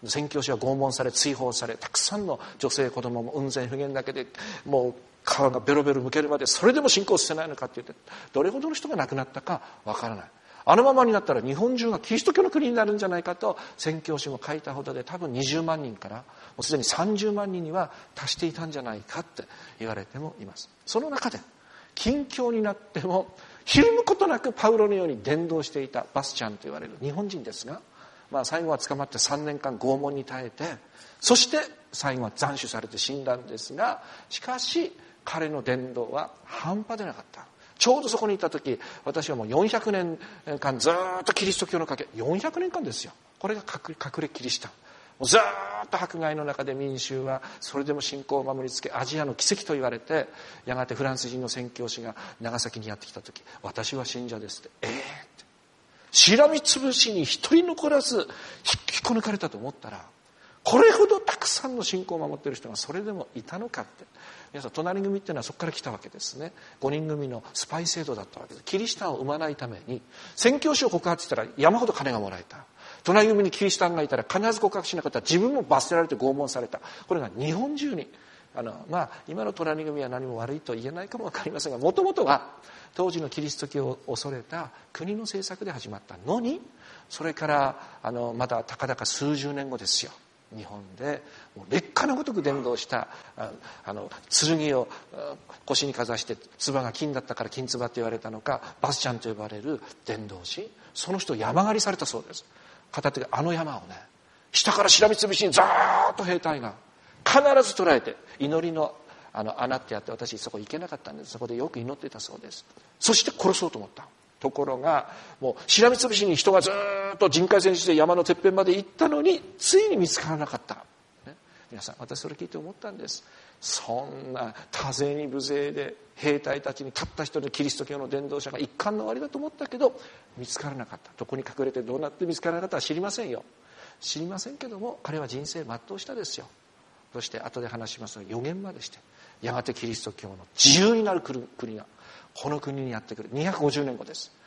宣教師は拷問され追放され、たくさんの女性子供も雲仙普賢だけでもう皮がベロベロむけるまで、それでも信仰してないのかって言って、どれほどの人が亡くなったかわからない。あのままになったら日本中がキリスト教の国になるんじゃないかと宣教師も書いたほどで、多分にじゅうまんにんからもうすでにさんじゅうまんにんには達していたんじゃないかって言われてもいます。その中で近況になってもひるむことなくパウロのように伝道していたバスチャンと言われる日本人ですが、まあ、最後は捕まってさんねんかん拷問に耐えて、そして最後は斬首されて死んだんですが、しかし彼の伝道は半端でなかった。ちょうどそこにいた時、私はもうよんひゃくねんかんずっとキリスト教の賭け、よんひゃくねんかんですよ。これが隠れキリシタン。もうずっと迫害の中で民衆はそれでも信仰を守りつけ、アジアの奇跡と言われて、やがてフランス人の宣教師が長崎にやってきた時、私は信者ですって、ええー、ってしらみつぶしに一人残らず引きこ抜かれたと思ったら、これほどたくさんの信仰を守っている人がそれでもいたのかって。皆さん、隣組っていうのはそこから来たわけですね。ごにん組のスパイ制度だったわけです。キリシタンを生まないために宣教師を告発したら山ほど金がもらえた。隣組にキリシタンがいたら必ず告白しなかったら自分も罰せられて拷問された。これが日本中にあの、まあ、今の隣組は何も悪いと言えないかもわかりませんが、もともとは当時のキリスト教を恐れた国の政策で始まったのに、それからあのまだたかだか数十年後ですよ、日本でもう劣化のごとく伝道したああの剣を腰にかざして唾が金だったから金唾って言われたのか、バスチャンと呼ばれる伝道師、その人山狩りされたそうです。片手であの山をね、下からしらみつぶしにザーッと兵隊が必ず捉えて、祈りのあの穴ってやって、私そこ行けなかったんです。そこでよく祈っていたそうです。そして殺そうと思った。ところがもうしらみつぶしに人がずっと人海戦術で山のてっぺんまで行ったのに、ついに見つからなかった、ね、皆さん、私それ聞いて思ったんです。そんな多勢に無勢で兵隊たちにたった一人のキリスト教の伝道者が一巻の終わりだと思ったけど見つからなかった。どこに隠れてどうなって見つからなかったか知りませんよ。知りませんけども、彼は人生全うしたですよ。そして後で話しますが予言までして、やがてキリスト教の自由になる国がこの国にやってくる。にひゃくごじゅうねんごです。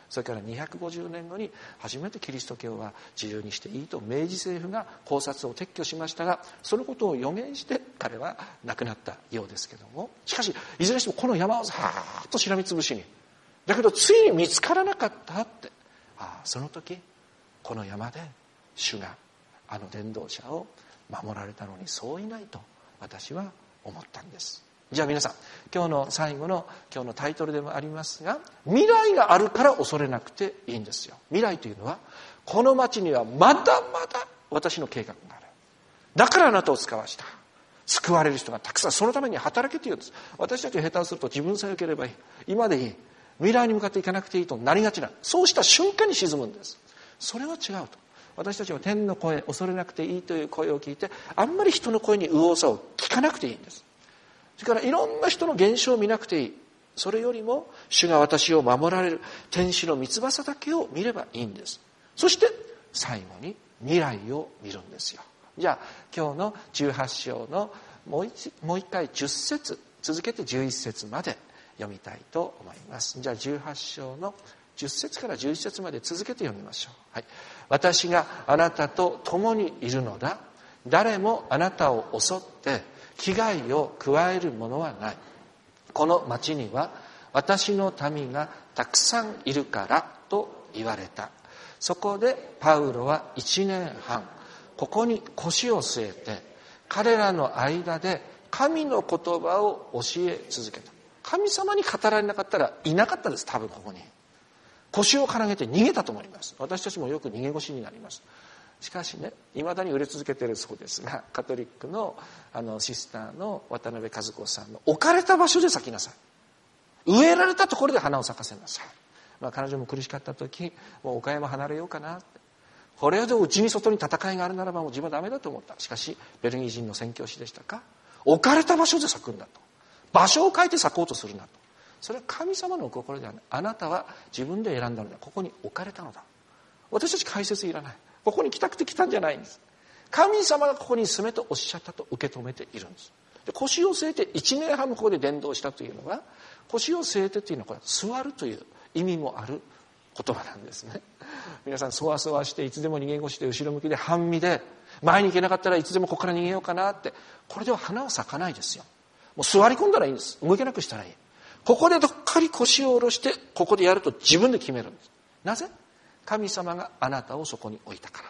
それからにひゃくごじゅうねんごに初めてキリスト教は自由にしていいと明治政府が考察を撤去しましたが、そのことを予言して彼は亡くなったようですけども、しかしいずれにしてもこの山をさーっとしらみつぶしに、だけどついに見つからなかったって、ああその時この山で主があの伝道者を守られたのにそういないと私は思ったんです。じゃあ皆さん、今日の最後の今日のタイトルでもありますが、未来があるから恐れなくていいんですよ。未来というのは、この町にはまだまだ私の計画がある。だからあなたを使わした。救われる人がたくさん、そのために働けというんです。私たちが下手をすると自分さえ良ければいい、今でいい、未来に向かっていかなくていいとなりがちな、そうした瞬間に沈むんです。それは違うと。私たちは天の声、恐れなくていいという声を聞いて、あんまり人の声に右往左往聞かなくていいんです。それからいろんな人の現象を見なくていい。それよりも主が私を守られる天使の三翼だけを見ればいいんです。そして最後に未来を見るんですよ。じゃあ今日のじゅうはち章のもう一、もう一回じゅっ節続けてじゅういち節まで読みたいと思います。じゃあじゅうはち章のじゅっ節からじゅういち節まで続けて読みましょう。はい。私があなたと共にいるのだ。誰もあなたを襲って危害を加えるものはない。この町には私の民がたくさんいるからと言われた。そこでパウロは一年半ここに腰を据えて彼らの間で神の言葉を教え続けた。神様に語られなかったらいなかったです。多分ここに腰をからげて逃げたと思います。私たちもよく逃げ腰になります。しかしね、いまだに売れ続けているそうですが、カトリックのあのシスターの渡辺和子さんの置かれた場所で咲きなさい、植えられたところで花を咲かせなさい。まあ、彼女も苦しかった時、もう岡山離れようかなって、これでうちに外に戦いがあるならばもう自分はダメだと思った。しかしベルギー人の宣教師でしたか、置かれた場所で咲くんだと、場所を変えて咲こうとするなと。それは神様のお心ではない。あなたは自分で選んだのだ。ここに置かれたのだ。私たち解説いらない。ここに来たくて来たんじゃないんです。神様がここに住めとおっしゃったと受け止めているんです。で、腰を据えていちねんはんもここで伝道したというのは、腰を据えてというのはこれ座るという意味もある言葉なんですね。皆さんそわそわしていつでも逃げ腰で後ろ向きで半身で前に行けなかったらいつでもここから逃げようかなって、これでは花は咲かないですよ。もう座り込んだらいいんです。動けなくしたらいい。ここでどっかり腰を下ろしてここでやると自分で決めるんです。なぜ？神様があなたをそこに置いたから。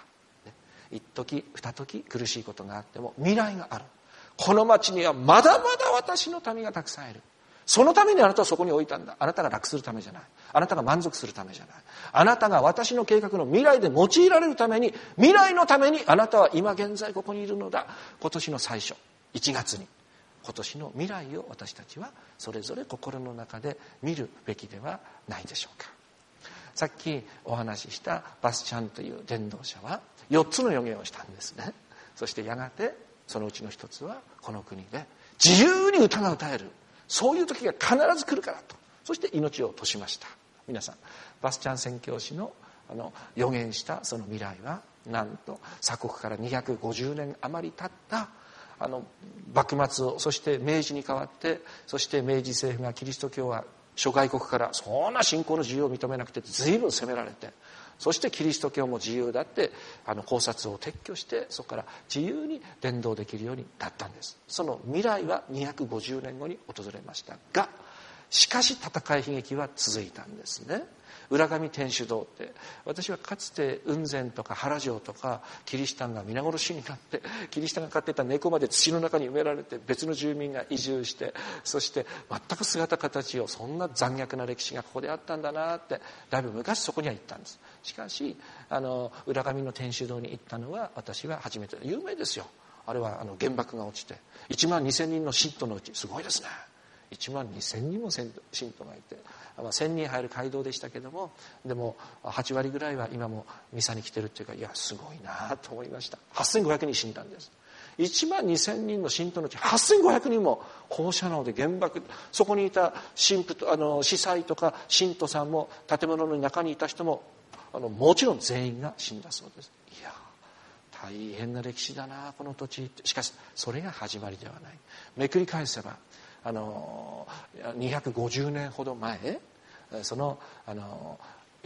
一時二時苦しいことがあっても未来がある。この町にはまだまだ私の民がたくさんいる。そのためにあなたはそこに置いたんだ。あなたが楽するためじゃない。あなたが満足するためじゃない。あなたが私の計画の未来で用いられるために、未来のためにあなたは今現在ここにいるのだ。今年の最初いちがつに今年の未来を私たちはそれぞれ心の中で見るべきではないでしょうか。さっきお話ししたバスチャンという伝道者はよっつの予言をしたんですね。そしてやがてそのうちの一つはこの国で自由に歌が歌える、そういう時が必ず来るからと、そして命を落としました。皆さん、バスチャン宣教師のあの予言したその未来は、なんと鎖国からにひゃくごじゅうねん余り経ったあの幕末を、そして明治に変わって、そして明治政府がキリスト教は諸外国からそんな信仰の自由を認めなくて随分責められて、そしてキリスト教も自由だってあの考察を撤去して、そこから自由に伝道できるようになったんです。その未来はにひゃくごじゅうねんごに訪れましたが、しかし戦い悲劇は続いたんですね。浦上天主堂って、私はかつて雲仙とか原城とかキリシタンが皆殺しになって、キリシタンが飼ってた猫まで土の中に埋められて、別の住民が移住して、そして全く姿形を、そんな残虐な歴史がここであったんだなって、だいぶ昔そこには行ったんです。しかしあの浦上の天主堂に行ったのは私は初めて。有名ですよ。あれはあの原爆が落ちていちまんにせんにんの信徒のうち、すごいですね、いちまんにせんにんも信徒がいて、まあ、せんにん入る街道でしたけども、でもはちわりぐらいは今もミサに来てるっていうか、いやすごいなと思いました。はっせんごひゃくにん死んだんです。いちまんにせんにんの信徒のうちはっせんごひゃくにんも放射能で原爆、そこにいた神父とあの司祭とか信徒さんも建物の中にいた人もあのもちろん全員が死んだそうです。いや大変な歴史だなこの土地。しかしそれが始まりではない。めくり返せばあのにひゃくごじゅうねんほど前、そのあの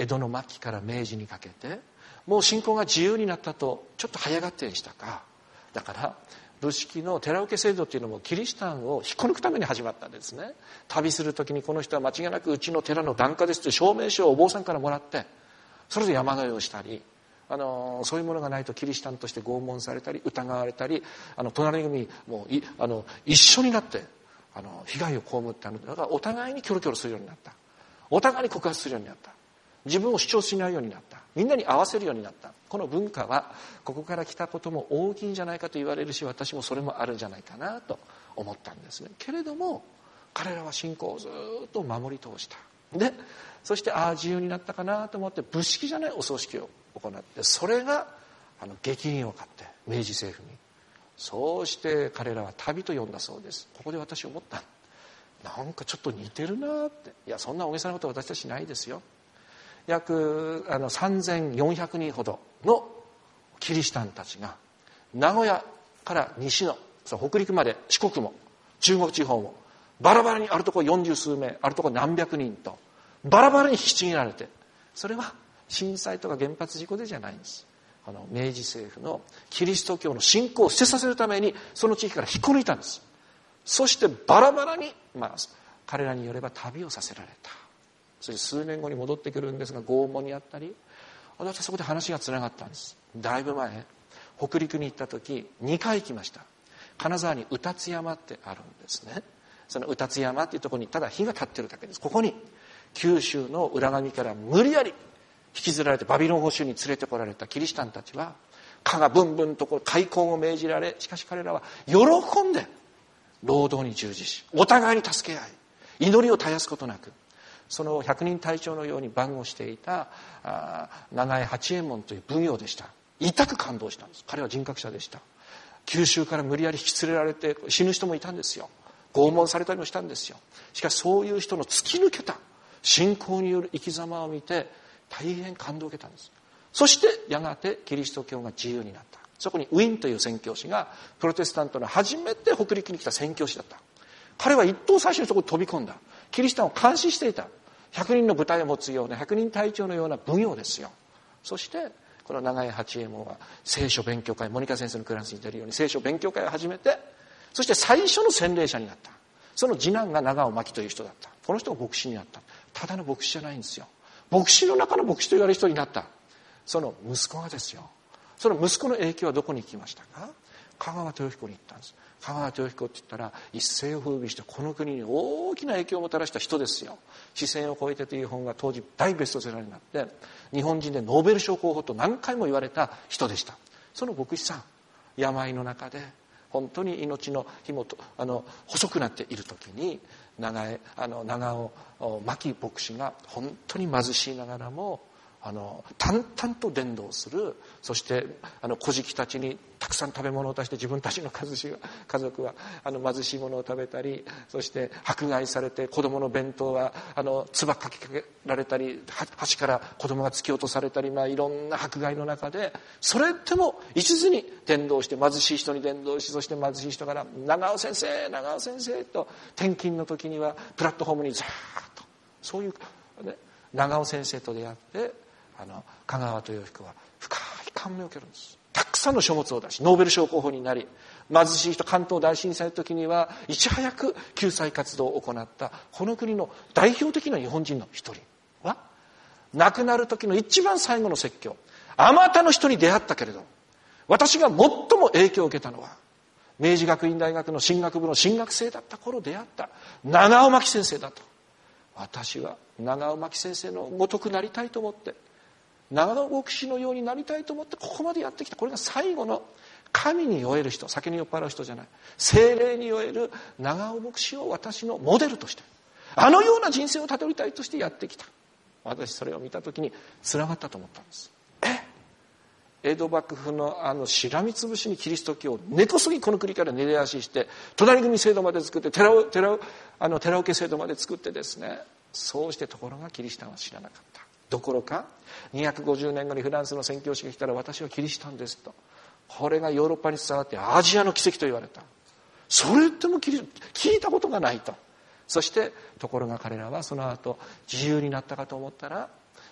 江戸の末期から明治にかけてもう信仰が自由になったとちょっと早がってでしたか。だから仏式の寺受け制度というのもキリシタンを引っこ抜くために始まったんですね。旅するときにこの人は間違いなくうちの寺の檀家ですという証明書をお坊さんからもらってそれで山のようをしたり、あのそういうものがないとキリシタンとして拷問されたり疑われたり、あの隣組もいあの一緒になってあの被害を被ったのだからお互いにキョロキョロするようになった。お互いに告発するようになった。自分を主張しないようになった。みんなに合わせるようになった。この文化はここから来たことも大きいんじゃないかと言われるし、私もそれもあるんじゃないかなと思ったんですね。けれども彼らは信仰をずっと守り通した。でそしてああ自由になったかなと思って仏式じゃないお葬式を行って、それがあの激銀を買って明治政府に、そうして彼らは旅と呼んだそうです。ここで私思った。なんかちょっと似てるなって。いやそんな大げさなことは私たちないですよ。約あのさんぜんよんひゃくにんほどのキリシタンたちが名古屋から西のそう北陸まで、四国も中国地方もバラバラに、あるところ四十数名、あるところ何百人とバラバラに引きちぎられて、それは震災とか原発事故でじゃないんです。あの明治政府のキリスト教の信仰を捨てさせるためにその地域から引っこ抜いたんです。そしてバラバラに、まあ、彼らによれば旅をさせられた。それで数年後に戻ってくるんですが拷問にあったり、私はそこで話がつながったんです。だいぶ前北陸に行った時にかい行きました。金沢に宇達山ってあるんですね。その宇達山っていうところにただ火が立ってるだけです。ここに九州の裏上から無理やり引きずられてバビロン捕囚に連れてこられたキリシタンたちは蚊がブンブンとこう開墾を命じられ、しかし彼らは喜んで労働に従事し、お互いに助け合い、祈りを絶やすことなく、その百人隊長のように番をしていた長江八右衛門という奉行でした。痛く感動したんです。彼は人格者でした。九州から無理やり引き連れられて死ぬ人もいたんですよ。拷問されたりもしたんですよ。しかしそういう人の突き抜けた信仰による生き様を見て大変感動を受けたんです。そしてやがてキリスト教が自由になった。そこにウィンという宣教師がプロテスタントの初めて北陸に来た宣教師だった。彼は一等最初にそこに飛び込んだ。キリシタンを監視していた。百人の部隊を持つような百人隊長のような奉行ですよ。そしてこの長江八右衛門は聖書勉強会、モニカ先生のクラスに出るように聖書勉強会を始めて、そして最初の洗礼者になった。その次男が長尾真という人だった。この人が牧師になった。ただの牧師じゃないんですよ。牧師の中の牧師と言われる人になった。その息子がですよ。その息子の影響はどこに行きましたか？香川豊彦に行ったんです。香川豊彦って言ったら一世を風靡してこの国に大きな影響をもたらした人ですよ。視線を超えてという本が当時大ベストセラーになって日本人でノーベル賞候補と何回も言われた人でした。その牧師さん、病の中で本当に命の紐とあの細くなっている時に長江あの長尾真牧師が本当に貧しいながらもあの淡々と伝道する。そしてあの小敷たちにたくさん食べ物を出して自分たちの家族はあの貧しいものを食べたり、そして迫害されて子供の弁当はあの唾かきかけられたり橋から子供が突き落とされたり、まあ、いろんな迫害の中でそれでも一途に伝道して貧しい人に伝道し、そして貧しい人から長尾先生長尾先生と転勤の時にはプラットフォームにザーッとそういう、ね、長尾先生と出会ってあの香川豊彦は深い感銘を受けるんです。たくさんの書物を出しノーベル賞候補になり、貧しい人関東大震災の時にはいち早く救済活動を行ったこの国の代表的な日本人の一人は亡くなる時の一番最後の説教、あまたの人に出会ったけれど私が最も影響を受けたのは明治学院大学の進学部の進学生だった頃出会った長尾真先生だと。私は長尾真先生のごとくなりたいと思って長尾牧師のようになりたいと思ってここまでやってきた。これが最後の神に酔える人、酒に酔っ払う人じゃない、聖霊に酔える長尾牧師を私のモデルとしてあのような人生をたどりたいとしてやってきた。私それを見た時につながったと思ったんです。え江戸幕府のあのしらみつぶしにキリスト教を根こそぎこの国から根絶やしして隣組制度まで作って寺を寺をあの寺受け制度まで作ってですね、そうしてところがキリシタンは知らなかった。どころかにひゃくごじゅうねんごにフランスの宣教師が来たら私はキリシタンですと、これがヨーロッパに伝わってアジアの奇跡と言われた。それでもキリ聞いたことがないと。そしてところが彼らはその後自由になったかと思ったら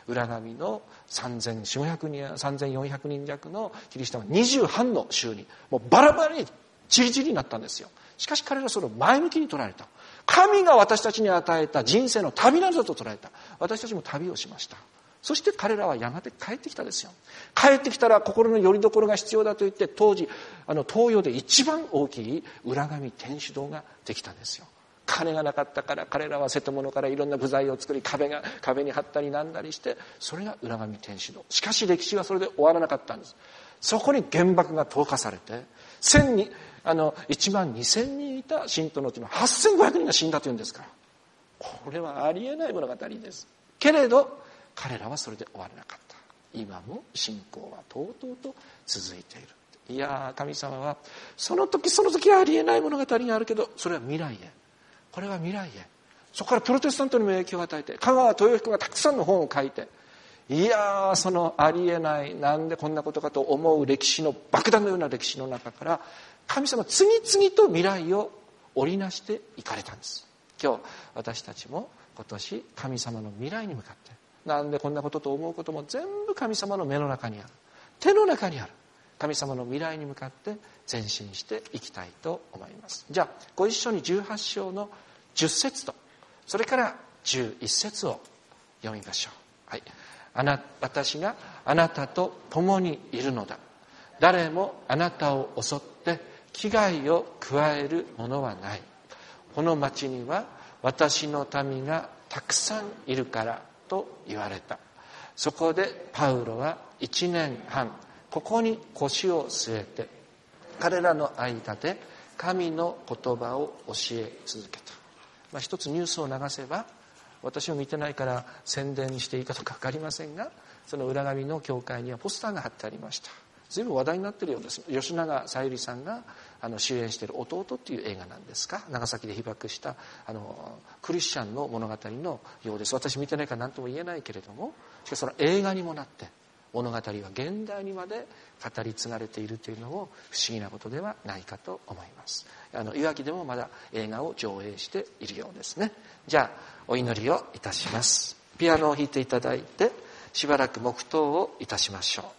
裏紙のさんぜんよんひゃくにんさんぜんよんひゃくにん弱のキリシタンはにじゅうはんの州にもうバラバラにチリチリになったんですよ。しかし彼らはそれを前向きに捉えた。神が私たちに与えた人生の旅などと捉えた。私たちも旅をしました。そして彼らはやがて帰ってきたですよ。帰ってきたら心の拠り所が必要だと言って、当時あの東洋で一番大きい裏紙天主堂ができたんですよ。金がなかったから彼らは瀬戸物からいろんな部材を作り、壁が壁に貼ったりなんだりして、それが裏紙天主堂。しかし歴史はそれで終わらなかったんです。そこに原爆が投下されて、千にあのいちまんにせんにんいた信徒のうちのはっせんごひゃくにんが死んだというんですから、これはありえない物語です。けれど彼らはそれで終わらなかった。今も信仰はとうとうと続いている。いや神様はその時その時はありえない物語があるけど、それは未来へ、これは未来へ。そこからプロテスタントにも影響を与えて、香川豊彦がたくさんの本を書いて、いやそのありえない、なんでこんなことかと思う歴史の爆弾のような歴史の中から神様次々と未来を織りなしていかれたんです。今日私たちも今年神様の未来に向かって、なんでこんなことと思うことも全部神様の目の中にある、手の中にある神様の未来に向かって前進していきたいと思います。じゃあご一緒にじゅうはち章のじゅっ節とそれからじゅういち節を読みましょう。はい。あな私があなたと共にいるのだ。誰もあなたを襲って危害を加えるものはない。この町には私の民がたくさんいるからと言われた。そこでパウロはいちねんはんここに腰を据えて彼らの間で神の言葉を教え続けた。まあ、一つニュースを流せば、私も見てないから宣伝していいかどうか分かりませんが、その裏紙の教会にはポスターが貼ってありました。随分話題になっているようです。吉永小百合さんがあの主演している弟っていう映画なんですか、長崎で被爆したあのクリスチャンの物語のようです。私見てないから何とも言えないけれども、しかしその映画にもなって物語は現代にまで語り継がれているというのも不思議なことではないかと思います。あのいわきでもまだ映画を上映しているようですね。じゃあお祈りをいたします。ピアノを弾いていただいてしばらく黙祷をいたしましょう。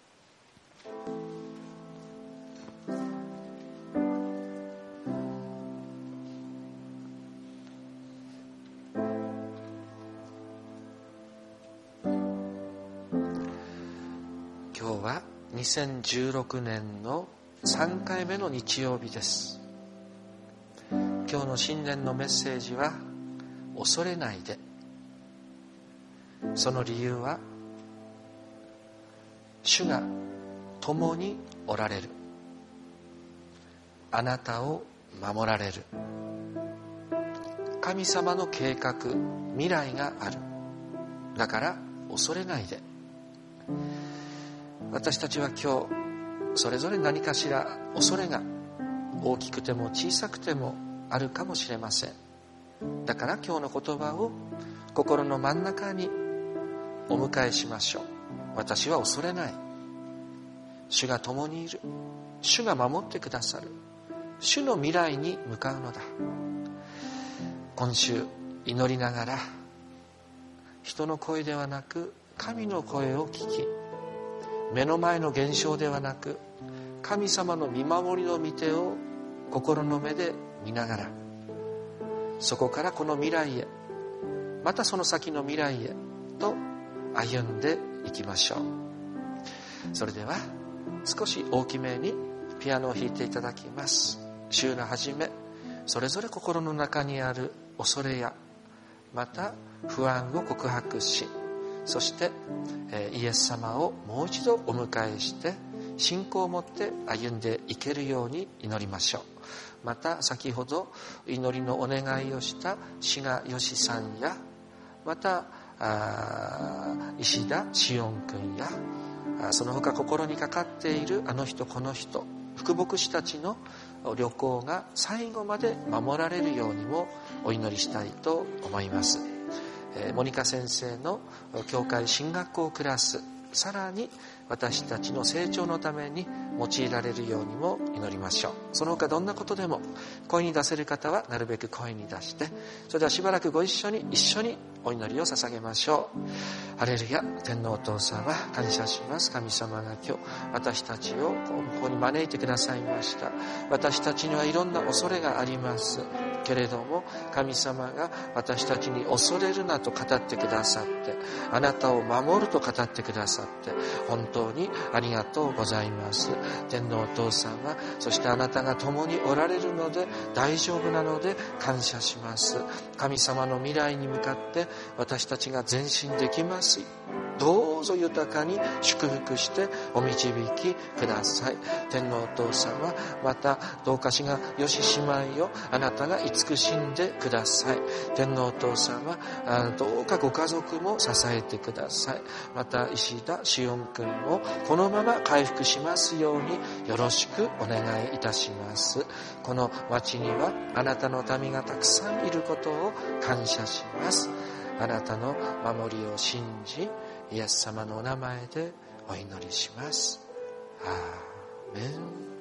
今日はにせんじゅうろくねんのさんかいめの日曜日です。今日の新年のメッセージは恐れないで。その理由は主が共におられる。あなたを守られる。神様の計画、未来がある。だから恐れないで。私たちは今日それぞれ何かしら恐れが大きくても小さくてもあるかもしれません。だから今日の言葉を心の真ん中にお迎えしましょう。私は恐れない。主が共にいる。主が守ってくださる。主の未来に向かうのだ。今週祈りながら人の声ではなく神の声を聞き、目の前の現象ではなく神様の見守りの御手を心の目で見ながら、そこからこの未来へ、またその先の未来へと歩んでいきましょう。それでは少し大きめにピアノを弾いていただきます。週の初め、それぞれ心の中にある恐れやまた不安を告白し、そしてイエス様をもう一度お迎えして信仰を持って歩んでいけるように祈りましょう。また先ほど祈りのお願いをした志賀よしさんや、また石田しおん君や、その他心にかかっているあの人この人、福牧師たちの旅行が最後まで守られるようにもお祈りしたいと思います。モニカ先生の教会進学校クラス、さらに私たちの成長のために用いられるようにも祈りましょう。その他どんなことでも声に出せる方はなるべく声に出して、それではしばらくご一緒に一緒にお祈りを捧げましょう。 ハレルヤ。天皇お父様、感謝します。神様が今日私たちをここに招いてくださいました。私たちにはいろんな恐れがありますけれども、神様が私たちに恐れるなと語ってくださって、あなたを守ると語ってくださって、本当にありがとうございます。天皇お父様、そしてあなたが共におられるので大丈夫なので感謝します。神様の未来に向かって私たちが前進できます。どうぞ豊かに祝福してお導きください。天皇お父様、またどうかしがよし姉妹をあなたが慈しんでください。天皇お父様、どうかご家族も支えてください。また石田しおんくんもこのまま回復しますようによろしくお願いいたします。この町にはあなたの民がたくさんいることを感謝します。あなたの守りを信じ、イエス様のお名前でお祈りします。アーメン。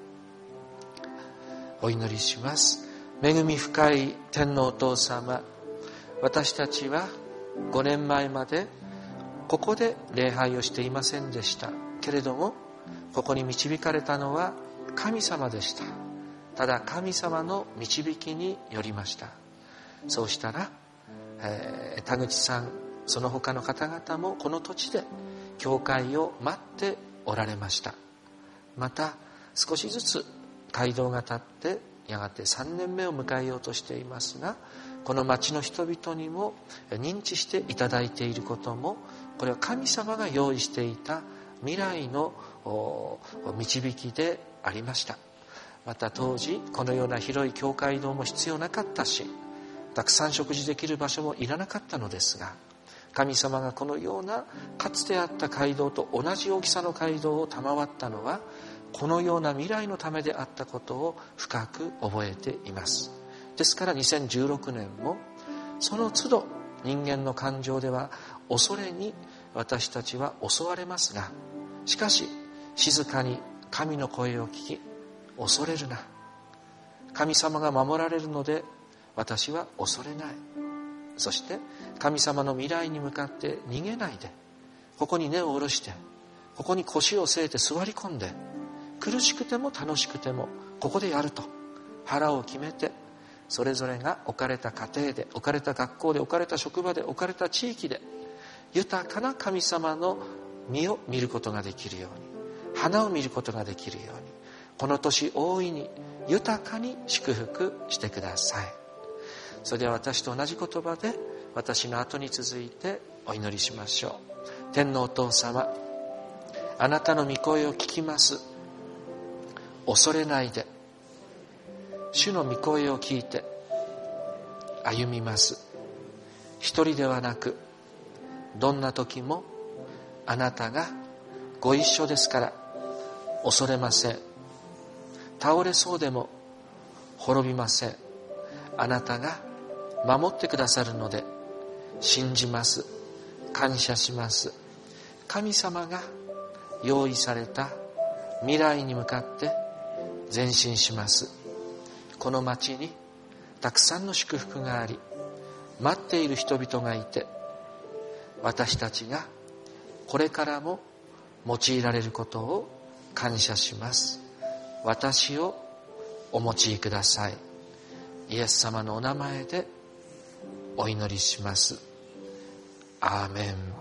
お祈りします。恵み深い天皇お父様、私たちはごねんまえまでここで礼拝をしていませんでしたけれども、ここに導かれたのは神様でした。ただ神様の導きによりました。そうしたら、えー、田口さん、その他の方々もこの土地で教会を待っておられました。また少しずつ街道が経ってやがてさんねんめを迎えようとしていますが、この町の人々にも認知していただいていることも、これは神様が用意していた未来の導きでありました。また当時このような広い教会堂も必要なかったし、たくさん食事できる場所もいらなかったのですが、神様がこのようなかつてあった街道と同じ大きさの街道を賜ったのは、このような未来のためであったことを深く覚えています。ですからにせんじゅうろくねんもその都度人間の感情では恐れに私たちは襲われますが、しかし静かに神の声を聞き、恐れるな、神様が守られるので私は恐れない、そして神様の未来に向かって逃げないで、ここに根を下ろして、ここに腰を据えて座り込んで、苦しくても楽しくてもここでやると腹を決めて、それぞれが置かれた家庭で、置かれた学校で、置かれた職場で、置かれた地域で豊かな神様の実を見ることができるように、花を見ることができるように、この年大いに豊かに祝福してください。それでは私と同じ言葉で私の後に続いてお祈りしましょう。天のお父様、あなたの御声を聞きます。恐れないで、主の御声を聞いて歩みます。一人ではなく、どんな時もあなたがご一緒ですから恐れません。倒れそうでも滅びません。あなたが守ってくださるので信じます。感謝します。神様が用意された未来に向かって前進します。この町にたくさんの祝福があり、待っている人々がいて、私たちがこれからも用いられることを感謝します。私をお用いください。イエス様のお名前でお祈りします。アーメン。